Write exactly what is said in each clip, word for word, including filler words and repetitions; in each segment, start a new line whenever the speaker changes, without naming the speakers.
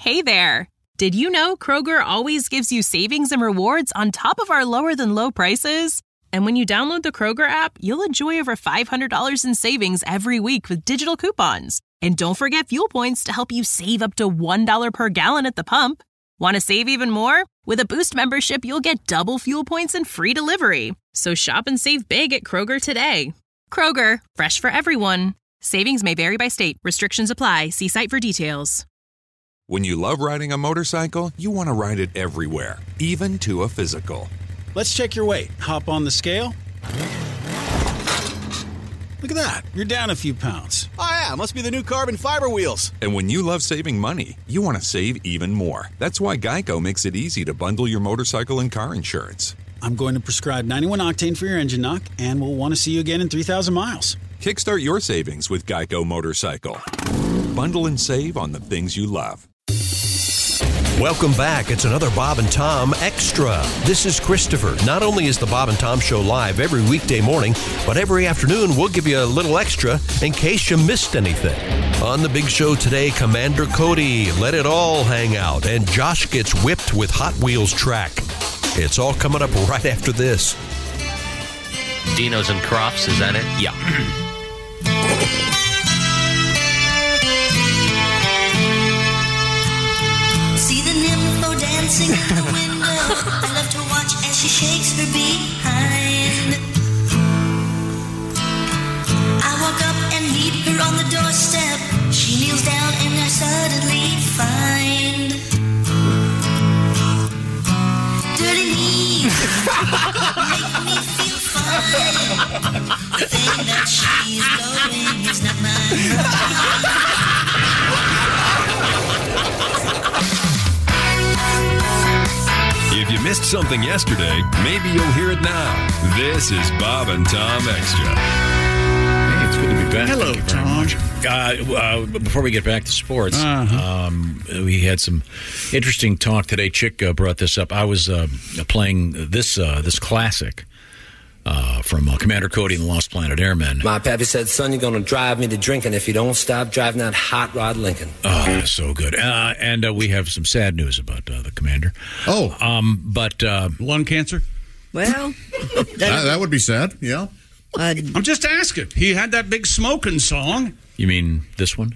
Hey there! Did you know Kroger always gives you savings and rewards on top of our lower-than-low prices? And when you download the Kroger app, you'll enjoy over five hundred dollars in savings every week with digital coupons. And don't forget fuel points to help you save up to one dollar per gallon at the pump. Want to save even more? With a Boost membership, you'll get double fuel points and free delivery. So shop and save big at Kroger today. Kroger, fresh for everyone. Savings may vary by state. Restrictions apply. See site for details.
When you love riding a motorcycle, you want to ride it everywhere, even to a physical.
Let's check your weight. Hop on the scale. Look at that. You're down a few pounds.
Oh, yeah. Must be the new carbon fiber wheels.
And when you love saving money, you want to save even more. That's why Geico makes it easy to bundle your motorcycle and car insurance.
I'm going to prescribe ninety-one octane for your engine knock, and we'll want to see you again in three thousand miles.
Kickstart your savings with Geico Motorcycle. Bundle and save on the things you love.
Welcome back. It's another Bob and Tom Extra. This is Christopher. Not only is the Bob and Tom Show live every weekday morning, but every afternoon we'll give you a little extra in case you missed anything. On the big show today, Commander Cody, Let It All Hang Out, and Josh gets whipped with Hot Wheels track. It's all coming up right after this.
Dino's and Crofts, is that it?
Yeah.
See the nympho dancing out the window. I love to watch as she shakes her behind. I walk up and meet her on the doorstep. She kneels down and I suddenly find dirty knees make me feel fine. The thing that she is blowing is not mine.
If you missed something yesterday, maybe you'll hear it now. This is Bob and Tom Extra.
Hey, it's good to be back.
Hello, Tom.
Uh, uh, before we get back to sports, uh-huh. um, we had some interesting talk today. Chick uh, brought this up. I was uh, playing this uh, this classic uh, from uh, Commander Cody and the Lost Planet Airmen.
My pappy said, son, you're going to drive me to drinking if you don't stop driving that hot rod Lincoln.
Oh, that is so good. Uh, and uh, we have some sad news about uh, the Commander.
Oh.
Um, but uh,
lung cancer?
Well,
that, that would be sad, yeah.
Uh,
I'm just asking. He had that big smoking song.
You mean this one?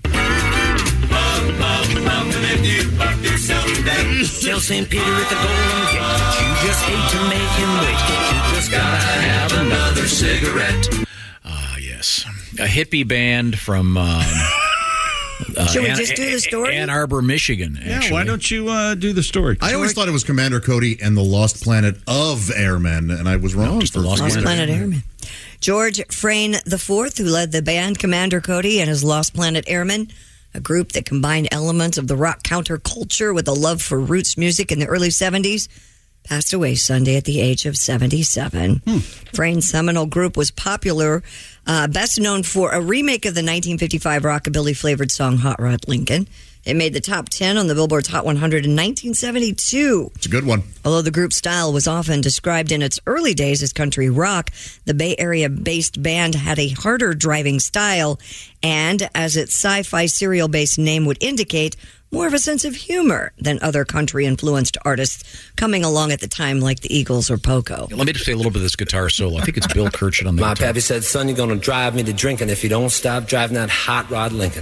Tell Saint Peter at the Golden Gate, you just hate to make him wait. You just gotta have another cigarette.
Ah, uh, yes. A hippie band from... Um, Uh,
Should we
Ann,
just do the story?
Ann Arbor, Michigan, actually.
Yeah, why don't you uh, do the story?
I always thought it was Commander Cody and the Lost Planet of Airmen, and I was wrong.
No, it's the Lost,
Lost
Planet,
Planet Airmen. George Frayne the Fourth, who led the band Commander Cody and his Lost Planet Airmen, a group that combined elements of the rock counterculture with a love for roots music in the early seventies, passed away Sunday at the age of seventy-seven. Hmm. Frayne's seminal group was popular, uh, best known for a remake of the nineteen fifty-five rockabilly-flavored song Hot Rod Lincoln. It made the top ten on the Billboard's Hot one hundred in nineteen seventy-two.
It's a good one.
Although the group's style was often described in its early days as country rock, the Bay Area-based band had a harder driving style and, as its sci-fi serial-based name would indicate, more of a sense of humor than other country-influenced artists coming along at the time like the Eagles or Poco.
Let me just say a little bit of this guitar solo. I think it's Bill Kirchen on the
My
guitar.
pappy said, son, you're going to drive me to drinking if you don't stop driving that hot rod Lincoln.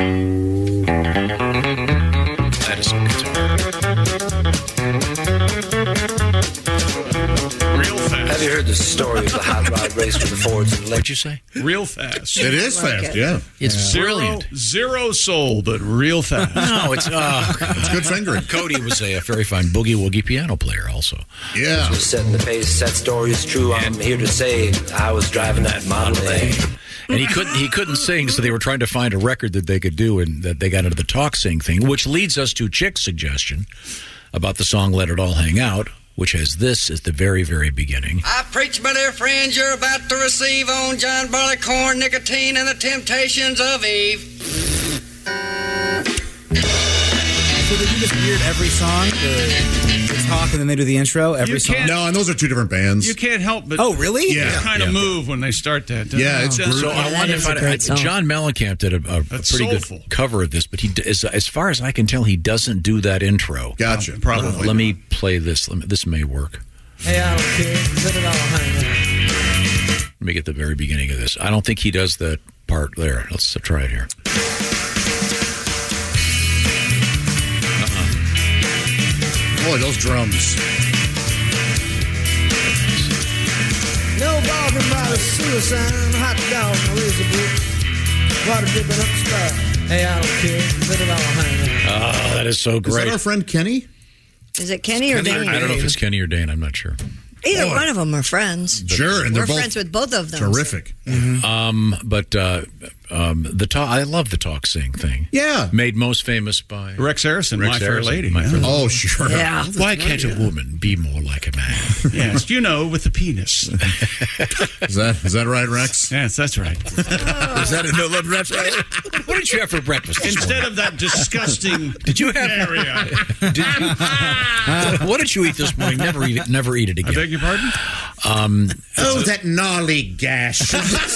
That is some guitar.
Real fast.
Have you heard the story of the hot rod race with the Fords and Lincoln?
What'd you say?
Real fast.
It is
like
fast,
it.
yeah.
It's
Zero,
brilliant.
zero soul, but real fast.
No, it's uh,
It's good fingering.
Cody was a, a very fine boogie-woogie piano player also.
Yeah.
Just setting the pace. That story is true. I'm here to say I was driving that Model A.
And he couldn't he couldn't sing, so they were trying to find a record that they could do, and that they got into the talk sing thing, which leads us to Chick's suggestion about the song Let It All Hang Out, which has this at the very, very beginning.
I preach, my dear friends, you're about to receive on John Barleycorn, nicotine, and the temptations of Eve.
So they do this weird every song, the, the talk, and then they do the intro every
You
song?
can't-
No, and those are two different bands.
You can't help but
Oh, really?
Yeah.
kind of
Yeah.
move when they start that. doesn't
Yeah,
it?
it's
Uh,
brutal.
So
Yeah,
I
that
wonder
is
if
a
I,
great song.
John Mellencamp did a, a, a
That's
pretty
soulful.
good cover of this, but he d- as, as far as I can tell, he doesn't do that intro.
Gotcha.
Probably.
Let me play this. Let me, this may work.
Hey, I don't care. Let it all hang out.
Let me get the very beginning of this. I don't think he does that part there. Let's uh, try it here.
Boy, those drums.
No bargain by the suicide, hot dog, and a razor boot. Water dripping up the spout. Hey, I don't care. Let it all hang out.
Oh, that is so
Is
great.
that our friend Kenny?
Is it Kenny or Dane?
I don't know if it's Kenny or Dane. I'm not sure.
Either
Boy.
one of them are friends.
Sure, and
We're
they're both
friends with both of them.
terrific.
Um, but uh, um, the talk, I love the talk sing thing.
Yeah.
Made most famous by
Rex Harrison,
Rex
My Fair
Harrison,
Lady.
My
yeah.
Fair Lady.
Oh, sure.
Yeah.
Why can't a woman be more like a man?
Yes, you know, with the penis.
Is that is that right, Rex?
Yes, that's right.
Is that a no love Rex? What did you have for breakfast? this
Instead
morning?
of that disgusting
Did you have?
area.
Did you, what did you eat this morning? Never eat it. Never eat it
I
again.
beg your pardon?
Um,
Oh, that gnarly gash.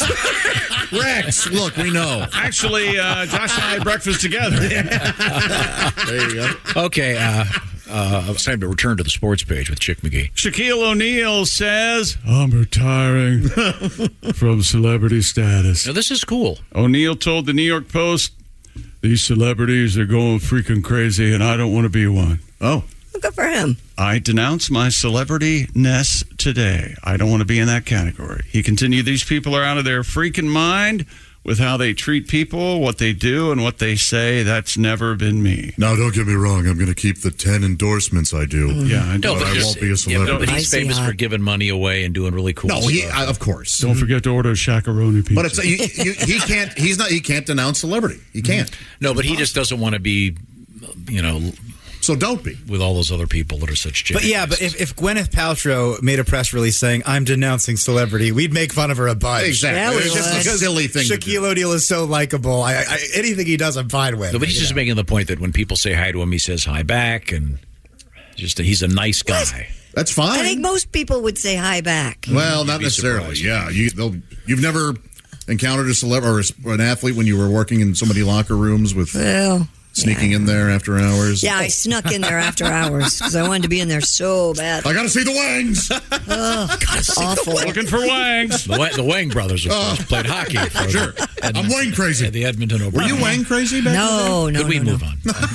Rex, look, we know.
Actually, uh, Josh and I had breakfast together.
There you go.
okay, uh, uh, it's time to return to the sports page with Chick McGee.
Shaquille O'Neal says, I'm retiring from celebrity status.
Now this is cool.
O'Neal told the New York Post, these celebrities are going freaking crazy, and I don't want to be one.
Oh.
Good for him.
I denounce my celebrity-ness today. I don't want to be in that category. He continued, these people are out of their freaking mind with how they treat people, what they do, and what they say. That's never been me.
Now, don't get me wrong. I'm going to keep the ten endorsements I do.
Yeah, I
No,
know.
but I
just-
won't be a
yeah,
celebrity.
but
I
he's
see
famous
how-
for giving money away and doing really cool
No,
stuff.
he, I, of course.
Don't forget to order a shakaroni pizza.
But it's you, you, he can't. He's not. He can't denounce celebrity. He can't.
no, but he just doesn't want to be, you know,
So don't be.
with all those other people that are such
But yeah, but if, if Gwyneth Paltrow made a press release saying, I'm denouncing celebrity, we'd make fun of her a bunch.
Exactly.
Yeah, we
It's just
would.
a
Because
silly thing. to
Shaquille
do.
O'Neal is so likable. I, I, anything he does, I'm fine with.
No, but he's
You
just
know.
making the point that when people say hi to him, he says hi back, and just he's a nice guy.
That's fine.
I think most people would say hi back.
Well, not
be
necessarily.
surprised.
Yeah, you, they'll, you've never encountered a celebrity or a- an athlete when you were working in so many locker rooms with
Well,
sneaking in there after hours.
yeah, I snuck in there after hours because I wanted to be in there so bad.
I got to see the Wangs.
Ugh, awful.
Looking for Wangs.
The, Wa- the Wang brothers, of course, played hockey. For
Sure.
the
I'm Wang crazy.
At the Edmonton
Were
O'Brien.
you Wang crazy back
No, no,
Could we
no,
move
no.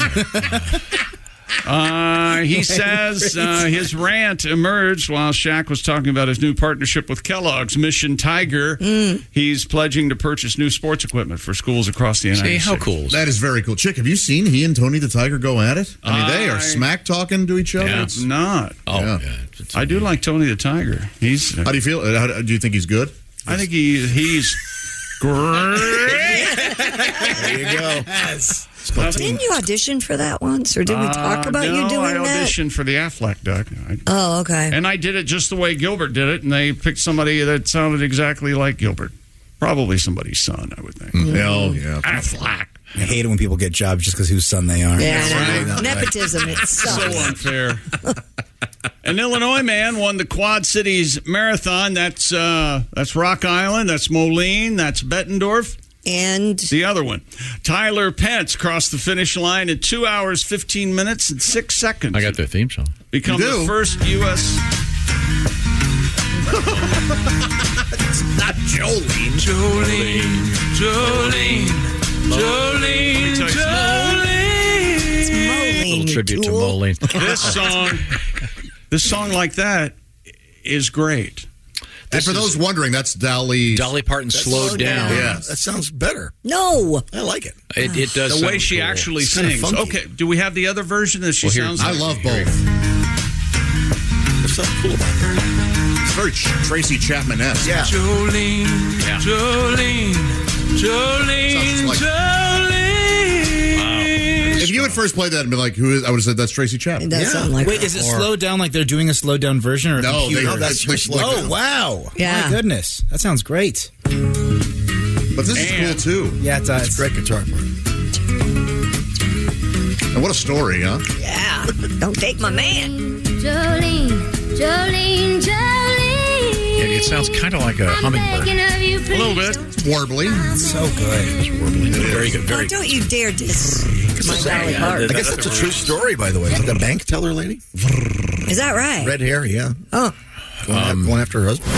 on?
Uh, he says uh, his rant emerged while Shaq was talking about his new partnership with Kellogg's, Mission Tiger.
Mm.
He's pledging to purchase new sports equipment for schools across the United
See,
States.
how cool is
That is very cool. Chick, have you seen he and Tony the Tiger go at it? I mean, they
I-
are smack talking to each other.
Yeah.
It's not.
Oh,
Yeah.
yeah. It's-
I do like Tony the Tiger. He's.
How do you feel? Uh, How, do you think he's good?
I think he he's great.
There you go. Yes.
Didn't you audition for that once, or did we talk
Uh,
about
no,
you doing
I
that?
auditioned for the Affleck duck. I-
Oh, okay.
And I did it just the way Gilbert did it, and they picked somebody that sounded exactly like Gilbert. Probably somebody's son, I would think.
Oh, yeah.
Affleck.
I hate it when people get jobs just because whose son they are.
Yeah,
That's
I know.
right.
Nepotism. It
So
sucks.
unfair. An Illinois man won the Quad Cities Marathon. That's uh, that's Rock Island. That's Moline. That's Bettendorf.
And
the other one, Tyler Pence, crossed the finish line in two hours, fifteen minutes, and six seconds.
I got their theme song.
Become
You
the
do?
first U S
It's not Jolene.
Jolene, Jolene, Jolene,
it's Moline,
Little
you
tribute to
tool.
Moline.
This song, this song like that is great.
And for those wondering, that's Dolly.
Dolly Parton slowed down.
Yeah.
That sounds better.
No.
I like it.
It, it does.
The
sound
way she
cool.
actually
It's kinda
sings.
funky.
Okay, do we have the other version that she
Well, here-
sounds
I
like?
love both.
There's something cool about that.
It's very Ch- Tracy Chapman-esque.
Yeah.
Jolene,
Yeah.
Jolene, Jolene,
Sounds like-
Jolene.
If you had first played that and been like, "Who is?" I would have said that's Tracy
It
Chapman.
does
Yeah.
sound like
Wait,
her.
is it slowed down like they're doing a slowed down version or a
No,
computer?
they-
That's
Like-
slow
like-
down.
Oh, wow.
Yeah.
My goodness. That sounds great.
But this is cool
And-
too.
Yeah, it does.
It's a great guitar part.
And what a story, huh?
Yeah. Don't take my man.
Jolene, Jolene, Jolene.
Yeah, it sounds kind of like a hummingbird.
A little bit. Warbly.
So good.
It's warbly. Very good. Very
Oh, don't you dare diss my Dolly
I
Parton.
guess that's a true story, by the way. Is that the bank teller lady?
Is that right?
Red hair, yeah.
Oh.
Going, um, going after her husband.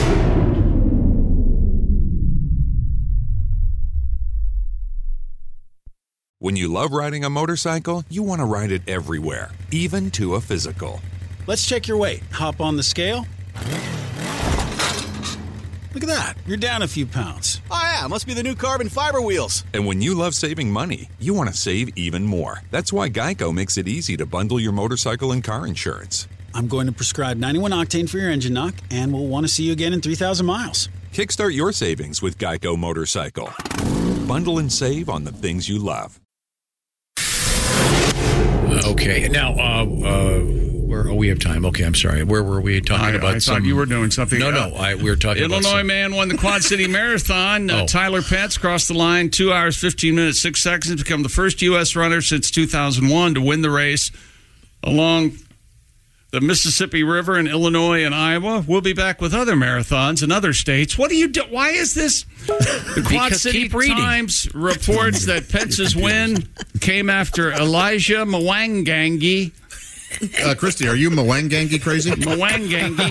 When you love riding a motorcycle, you want to ride it everywhere, even to a physical.
Let's check your weight. Hop on the scale. Look at that. You're down a few pounds.
Oh, yeah. Must be the new carbon fiber wheels.
And when you love saving money, you want to save even more. That's why Geico makes it easy to bundle your motorcycle and car insurance.
I'm going to prescribe ninety-one octane for your engine knock, and we'll want to see you again in three thousand miles.
Kickstart your savings with Geico Motorcycle. Bundle and save on the things you love.
Okay. Now, uh, uh, where oh, we have time. Okay, I'm sorry. Where were we talking
I,
about?
I
some,
thought you were doing something.
No,
uh,
no. I, we were talking
Illinois
about some,
man won the Quad City Marathon. Uh,
Oh.
Tyler Petz crossed the line two hours, fifteen minutes, six seconds, to become the first U S runner since two thousand one to win the race along the Mississippi River in Illinois and Iowa. We'll be back with other marathons in other states. What do you do? Why is this? The Quad
Because
City
keep reading.
Times reports that Pence's win came after Elijah Mwangangi.
Uh, Christy, are you Mwangangi crazy?
Mwangangi.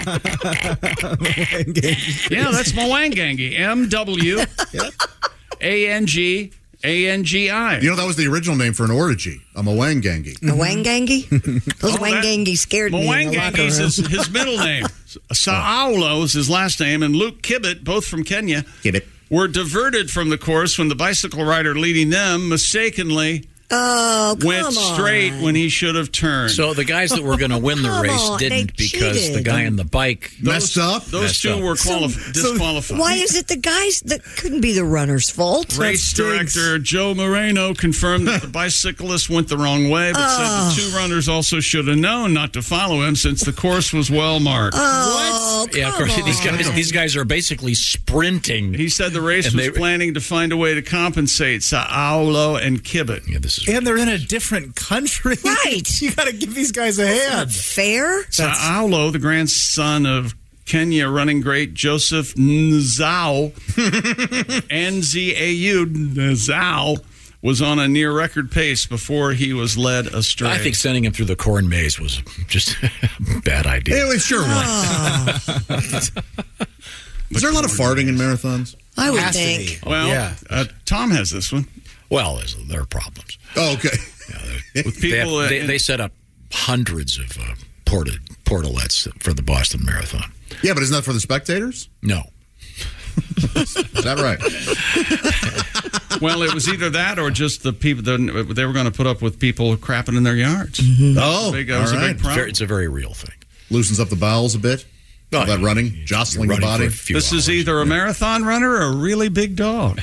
Yeah, that's Mwangangi. M W A N G A N G I.
You know, that was the original name for an orgy, a Mwangangi.
A Wangangi? Those
Oh, that-
Wangangi scared me in the locker room.
Mwangangi is his, his middle name. Saaulo is his last name, and Luke Kibbett, both from Kenya,
Kibbett.
were diverted from the course when the bicycle rider leading them mistakenly
Oh, come
went
on.
straight when he should have turned.
So the guys that were going to win the
Come
race
on, they
didn't because
cheated.
the guy on the bike
Messed up?
Those
Messed
two
up.
were quali-
So-
disqualified.
Why is it the guys that couldn't be the runner's fault?
Race director Joe Moreno confirmed that the bicyclist went the wrong way, but said
Oh.
the two runners also should have known not to follow him since the course was well marked.
Oh,
Yeah, of
come
course.
on.
These guys, these guys are basically sprinting.
He said the race
And
was
they-
planning to find a way to compensate Saaulo and Kibbett.
Yeah, this is
And they're in a different country.
Right.
You got to give these guys a
Not
hand.
fair.
Saaulo, the grandson of Kenya running great Joseph Nzau, N Z A U, Nzau, was on a near record pace before he was led astray.
I think sending him through the corn maze was just a bad idea.
It sure was. Is there a lot of farting in marathons?
I would
Has to
think.
be.
Well,
Yeah.
uh, Tom has this one.
Well, there's, there are problems.
Oh, okay.
With
They, have-
people, uh,
they, they set up hundreds of uh, ported portalets for the Boston Marathon.
Yeah, but isn't that for the spectators?
No.
Is that right?
well, it was either that or just the people. The, they were going to put up with people crapping in their yards.
Oh,
Big- that
all
was a big
right.
It's,
problem.
very, it's a very real thing.
Loosens up the bowels a bit.
Oh,
All that
you-
running, jostling the
running for
body.
a few
This is
hours.
either a marathon runner or a really big dog.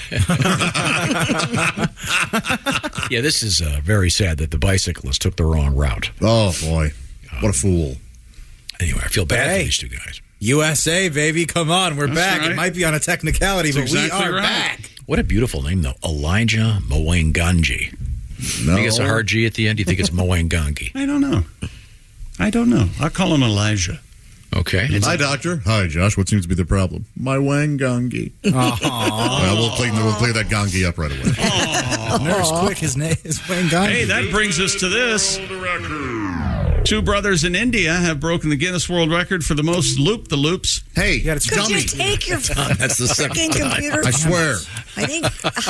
Yeah, this is uh, very sad that the bicyclist took the wrong route.
Oh, boy. What a fool.
Anyway, I feel bad
Hey.
for these two guys.
U S A, baby. Come on. We're
That's
back.
right.
It might be on a technicality,
That's
but
exactly
we are
right.
back.
What a beautiful name, though. Elijah Mwangangi.
No.
I think it's a hard G at the end. Do you think it's Mwangangi?
I don't know. I don't know. I'll call him Elijah.
Okay.
Hi, doctor. Hi, Josh. What seems to be the problem? My Wangangi. Well, we'll play, we'll play that gongi up right away.
Nurse Quick, his name is Wayne Gandhi.
Hey, that brings us to this. Two brothers in India have broken the Guinness World Record for the most loop-the-loops.
Hey,
Yeah, it's
Could
dummy.
you take your
That's the second
fucking
time.
computer?
I swear.
I think.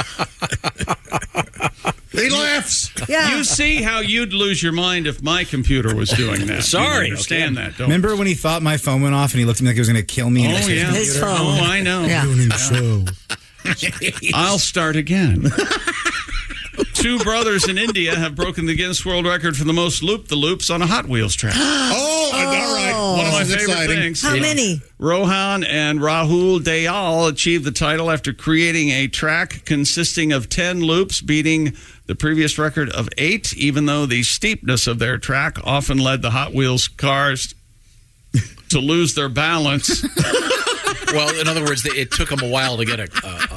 He laughs.
Yeah.
You see how you'd lose your mind if my computer was doing that.
Sorry,
You understand that, don't
Remember when he thought my phone went off and he looked at me like he was going to kill me?
Oh,
and his
yeah.
His
computer?
phone.
Oh, I know.
Yeah.
Doing his show.
I'll start again. Two brothers in India have broken the Guinness World Record for the most loop-the-loops on a Hot Wheels track.
Oh, all right.
One of my
This is
favorite
exciting.
things.
How many?
Rohan and Rahul Dayal achieved the title after creating a track consisting of ten loops, beating the previous record of eight, even though the steepness of their track often led the Hot Wheels cars to lose their balance.
Well, in other words, it took them a while to get a, a, a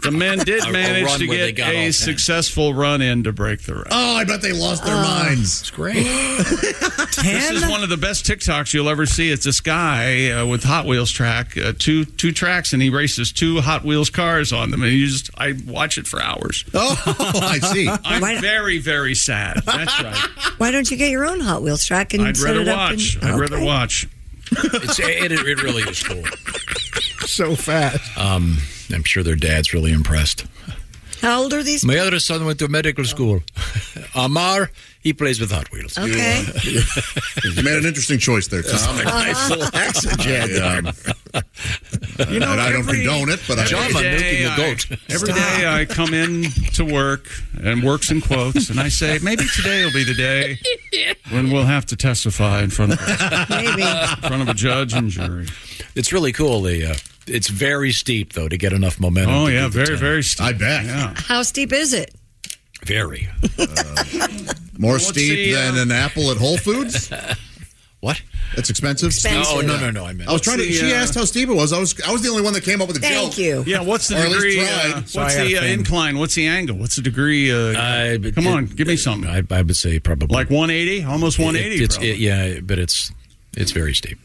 The men did
A- a
manage
run
to
where they
get
got all
a
ten.
successful run in to break the record.
Oh, I bet they lost their minds.
It's great.
This is one of the best TikToks you'll ever see. It's this guy uh, with Hot Wheels track, uh, two two tracks, and he races two Hot Wheels cars on them. And you just, I watch it for hours.
Oh, I see.
I'm
Why-
very, very sad. That's right.
Why don't you get your own Hot Wheels track and
I'd
set
rather
it up
watch.
and-
I'd rather
Okay.
watch.
It's, it, it really is cool.
So fast.
Um, I'm sure their dad's really impressed.
How old are these?
My other son went to medical school. Amar, he plays with Hot Wheels.
Okay.
You made an interesting choice there, Tom.
Nice little accent,
Jed. Um,
You know,
and I don't
every-
condone it, but I
John
Every
Manukin,
day
the
I-
goat.
Every day I come in to work, and works in quotes, and I say, maybe today will be the day when we'll have to testify in front of a,
Maybe.
in front of a judge and jury.
It's really cool. The, uh, it's very steep, though, to get enough momentum.
Oh,
to
yeah,
do the
very,
ten.
very steep.
I bet.
Yeah.
How steep is it?
Very.
More
What's
steep
the, uh,
than an apple at Whole Foods?
What?
That's expensive?
Expensive.
Oh, no, no, no. I meant.
I was trying to.
the,
She
uh,
asked how steep it was. I was. I was the only one that came up with a
Thank
joke.
you.
Yeah, what's the
Or at least
degree?
tried.
Uh,
So I
what's
had
the
a
uh,
thing.
incline? What's the angle? What's the degree? Uh,
I- but
come
it-
on, give me something.
I, I would say probably
Like one eighty? Almost one eighty.
It, it's
probably.
it, yeah, but it's it's very steep.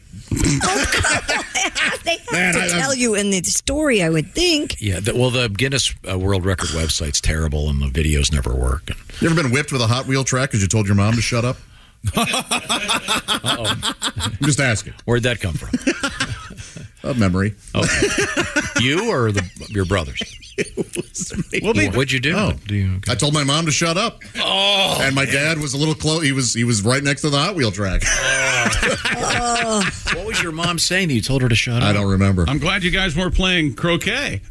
They have
Man,
to
I-
tell you in the story, I would think.
Yeah. The, well, the Guinness uh, World Record website's terrible, and the videos never work. And,
You ever been whipped with a Hot Wheel track because you told your mom to shut up?
uh-oh.
I'm just asking.
Where'd that come from?
A memory.
Okay. You or the, your brothers?
We'll be-
What'd you do?
Oh.
Do you,
I told my mom to shut up.
oh,
And my dad was a little close. He was he was right next to the Hot Wheel track.
what was your mom saying that you told her to shut up?
I don't remember.
I'm glad you guys weren't playing croquet.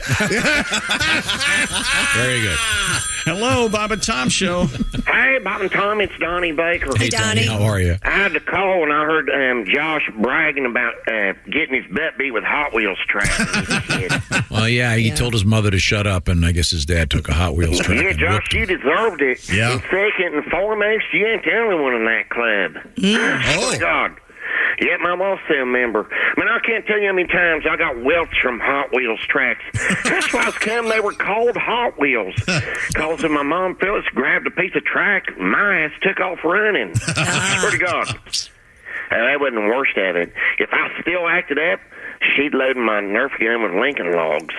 Very good.
Hello, Bob and Tom Show.
Hey, Bob and Tom, it's Donnie Baker.
Hey, Donnie.
How are you?
I had to call and I heard um, Josh bragging about uh, getting his butt beat with Hot Wheels track.
Well, yeah, he
Yeah.
told his mother to shut up, and I guess his dad took a Hot Wheels track.
Yeah,
and
Josh,
whipped him.
you deserved it.
Yeah.
And second and foremost, you ain't the only one in that club. Oh, God. Yeah, I'm also a member. I mean, I can't tell you how many times I got welts from Hot Wheels tracks. That's why it's come they were called Hot Wheels. Because when my mom Phyllis grabbed a piece of track, my ass took off running. I swear to God. Uh, that wasn't the worst of it. If I still acted up, she'd load my Nerf gun with Lincoln logs.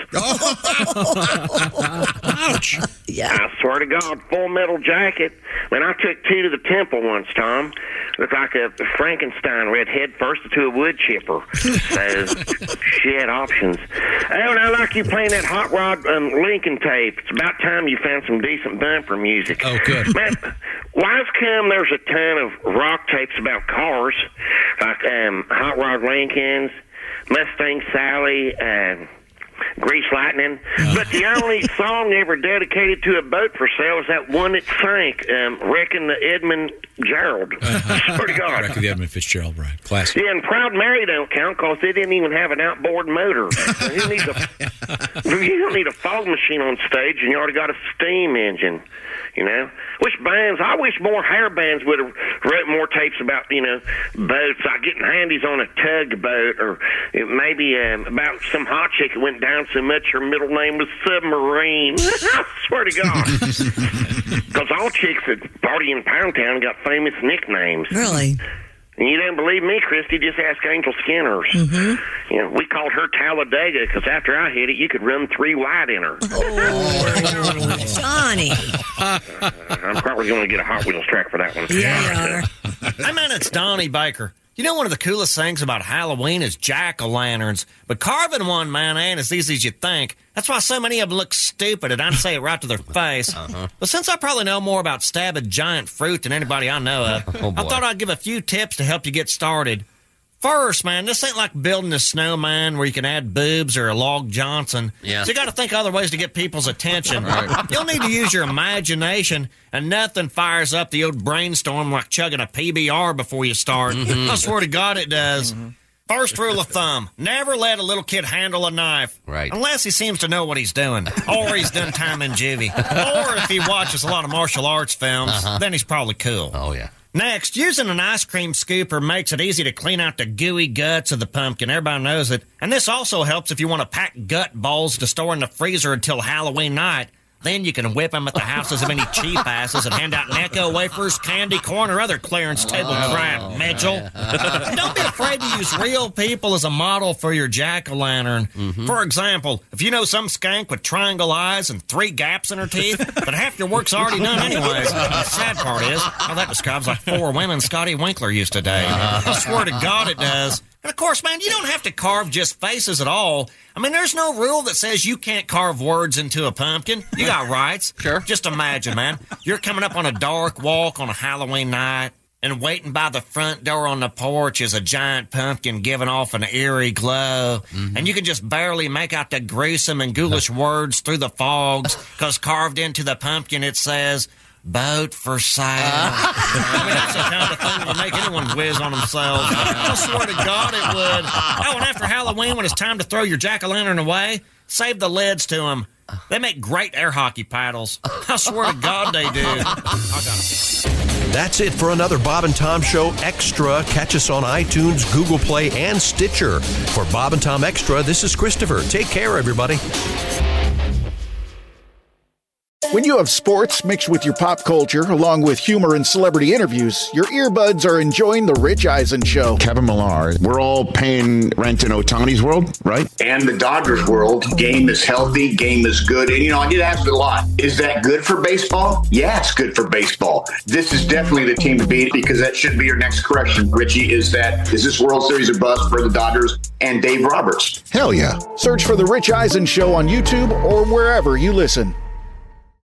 Ouch.
Yeah.
I swear to God, Full Metal Jacket. Man, I took two to the temple once, Tom. Looked like a Frankenstein read head first into a wood chipper. So, she had options. Oh, and I like you playing that Hot Rod um, Lincoln tape. It's about time you found some decent bumper music.
Oh, good.
Man, why's come there's a ton of rock tapes about cars, like um, Hot Rod Lincolns, Mustang Sally, uh, Grease Lightning. But the only song ever dedicated to a boat for sale is that one that sank, um, Wrecking the Edmund Gerald.
Uh-huh.
Swear to God.
Reckon the Edmund Fitzgerald, right? Classic.
Yeah, and Proud Mary don't count because they didn't even have an outboard motor. you, need a, you don't need a fog machine on stage, and you already got a steam engine. You know, wish bands. I wish more hair bands would have wrote more tapes about you know boats, like getting handies on a tugboat, or it maybe um, about some hot chick that went down so much her middle name was Submarine. I swear to God, because all chicks that party in Pound Town got famous nicknames.
Really?
And you don't believe me, Christy? Just ask Angel Skinners.
Mm-hmm.
You know, we called her Talladega because after I hit it, you could run three wide in her.
Oh, Johnny.
I'm probably going to get a Hot Wheels track for that one.
Yeah, you are.
Hey, man, it's Donnie Baker. You know, one of the coolest things about Halloween is jack-o'-lanterns. But carving one, man, ain't as easy as you think. That's why so many of them look stupid, and I'd say it right to their face. Uh-huh. But since I probably know more about stabbing giant fruit than anybody I know of,
Oh, boy.
I thought I'd give a few tips to help you get started. First, man, this ain't like building a snowman where you can add boobs or a log Johnson.
Yeah.
So you got to think other ways to get people's attention.
Right.
You'll need to use your imagination, and nothing fires up the old brainstorm like chugging a P B R before you start.
Mhm.
I swear to God it does. First rule of thumb, never let a little kid handle a knife.
Right.
Unless he seems to know what he's doing. Or he's done time in juvie. Or if he watches a lot of martial arts films,
Uh-huh.
then he's probably cool.
Oh, yeah.
Next, using an ice cream scooper makes it easy to clean out the gooey guts of the pumpkin. Everybody knows it. And this also helps if you want to pack gut balls to store in the freezer until Halloween night. Then you can whip them at the houses of any cheap asses and hand out Necco wafers, candy corn, or other clearance table crap, Mitchell. Don't be afraid to use real people as a model for your jack-o'-lantern. Mm-hmm. For example, if you know some skank with triangle eyes and three gaps in her teeth, but half your work's already done anyways. The sad part is, how that describes like four women Scotty Winkler used to date. I swear to God it does. And, of course, man, you don't have to carve just faces at all. I mean, there's no rule that says you can't carve words into a pumpkin. You got rights. Sure. Just imagine, man. You're coming up on a dark walk on a Halloween night, and waiting by the front door on the porch is a giant pumpkin giving off an eerie glow. Mm-hmm. And you can just barely make out the gruesome and ghoulish words through the fogs, because carved into the pumpkin it says, boat for sale. I mean, that's the kind of thing that would make anyone whiz on themselves. I swear to God it would. Oh, and after Halloween, when it's time to throw your jack-o'-lantern away, save the lids to them. They make great air hockey paddles. I swear to God they do. I gotta
That's it for another Bob and Tom Show Extra. Catch us on iTunes, Google Play, and Stitcher. For Bob and Tom Extra, this is Christopher. Take care, everybody.
When you have sports mixed with your pop culture, along with humor and celebrity interviews, your earbuds are enjoying The Rich Eisen Show.
Kevin Millar, we're all paying rent in Ohtani's world, right?
And the Dodgers world. Game is healthy, game is good. And, you know, I get asked a lot, is that good for baseball? Yeah, it's good for baseball. This is definitely the team to beat, because that should be your next correction, Richie, is that, is this World Series a bust for the Dodgers and Dave Roberts?
Hell yeah. Search for The Rich Eisen Show on YouTube or wherever you listen.